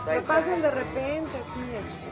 Se pasan de repente aquí.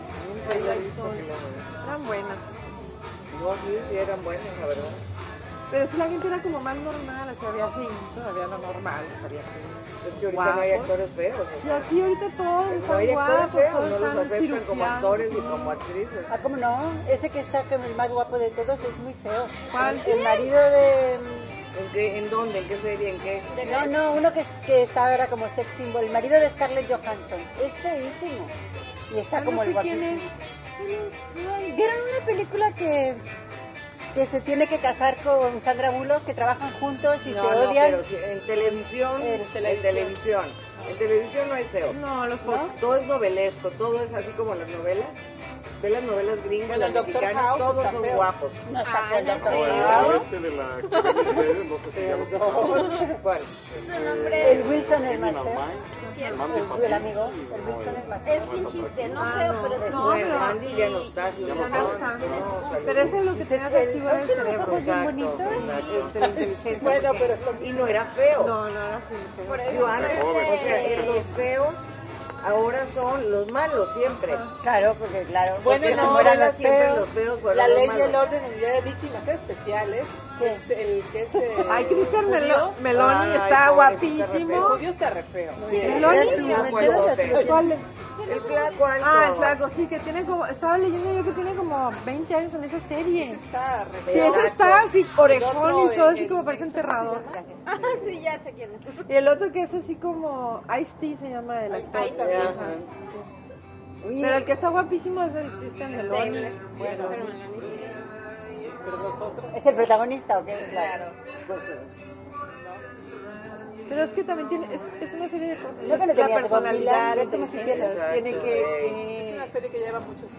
Eran buenas. No, sí eran buenas, la verdad. Pero si la gente era como más normal, o sea, había feíto, había lo normal, había Es que ahorita no hay actores feos. Y aquí ahorita todos No están hay actores guapos, feos, todos no los están aceptan como actores y cirugianos. como actrices. Ah, ¿cómo no? Ese que está como el más guapo de todos es muy feo. ¿Cuál? El marido de... ¿En dónde? ¿En qué serie? ¿En qué? No, uno que está ahora como sex symbol. El marido de Scarlett Johansson. Es feísimo. Y está como No el sé quién guapísimo. es. ¿Vieron una película que se tiene que casar con Sandra Bullock, que trabajan juntos y se odian? Pero sí, en televisión, En televisión no hay feo. No, los No, todo es novelesco, todo es así como las novelas. Ve las novelas gringas, Bueno, las el Dr. mexicanas, House todos está son feo. guapos. No está Ah, con no la sé. Ese de la no sé si ya ¿Cuál? Su nombre El Wilson es más Criminal feo. Minds, el man de El Patrick, amigo, y el no, Wilson es más es feo. sin chiste, no Ah, feo, no. pero sí. No, Bueno, pero- Andy ya no está. Ya no Ya no está. No, Pero eso es lo que tenía atractivo era el cerebro. ojos bien Exacto, bonitos. exacto. La inteligencia. Bueno, pero Y no era feo. No, no era así. Yo antes, o sea, los feos ahora son los malos siempre. Claro, porque claro. Bueno, porque no, se mueran Ahora los siempre feos. los feos fueron La los ley y malos. el orden en unidad de víctimas especiales. ¿Qué? El que es. Ay, Cristian judío. Meloni Ay, está pobre, guapísimo. El judío está re feo. Meloni Era y tu- flaco era altote. tu- ¿Cuál? El flaco alto. Ah, el flaco, sí, que tiene como, estaba leyendo yo que tiene como 20 años en esa serie. Está re Sí, feo. ese está así, orejón otro, y todo así el- como parece enterrador. Ah, sí, ya sé quién es. Y el otro que es así como Ice-T se llama el actor. Ice-T. Ajá. Pero el que está guapísimo es el Cristian Meloni. Bueno, Pero nosotros. ¿Es el protagonista o qué? claro. Pero es que también tiene, es una serie de cosas. No, que no la tenía personalidad, Bob Dylan, es como si inteligencia, tiene- tiene Es que... una serie que lleva muchos